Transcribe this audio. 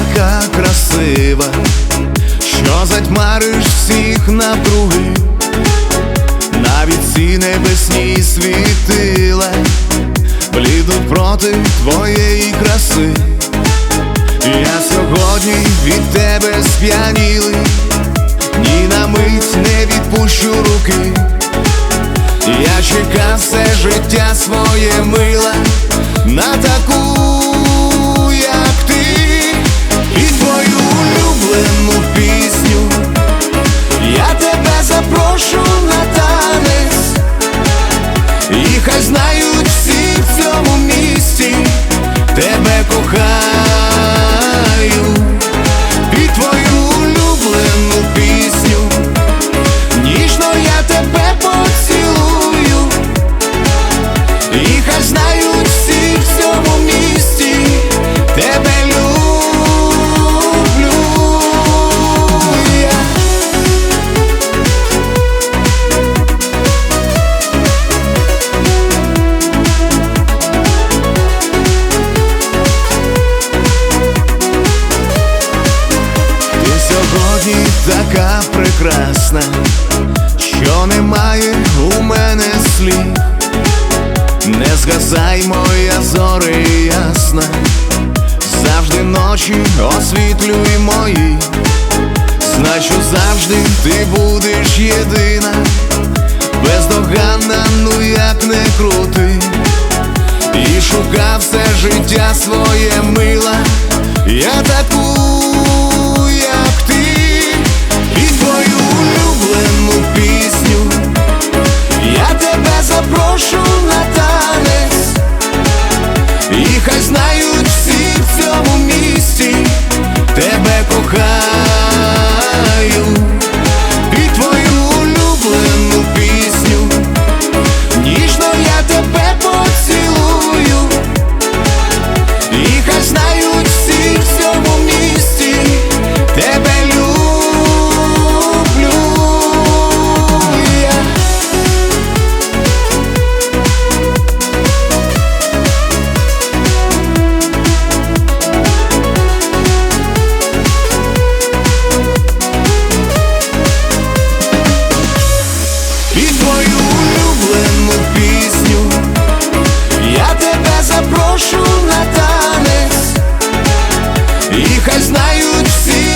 така красива, що затьмариш всіх навкруги. Навіть ці небесні світила блідуть проти твоєї краси. Я сьогодні від тебе сп'янілий, ні на мить не відпущу руки. Я чекав все життя своє, мила, на таку, як ти. І твою улюблену пісню я тебе запрошу на танець, і хай знають всі в цьому місті, тебе кохаю. Під твою улюблену пісню ніжно я тебе поцілую, і хай знають всі в цьому місті, тебе люблю я. Ти сьогодні така прекрасна, що немає у мене слів. Не згасай, моя зоре ясна, завжди ночі освітлюй мої. Знай, що завжди ти будеш єдина, бездоганна, ну як не крути. І шукав все життя своє, мила, я таку, як ти. І твою улюблену пісню я тебе запрошу на танець, і хай знають всі в цьому місті, тебе кохаю. І твою улюблену пісню ніжно я тебе поцілую, і хай знають всі в цьому місті, тебе люблю я. Під твою улюблену пісню я тебе запрошу на танець, і хай знають всі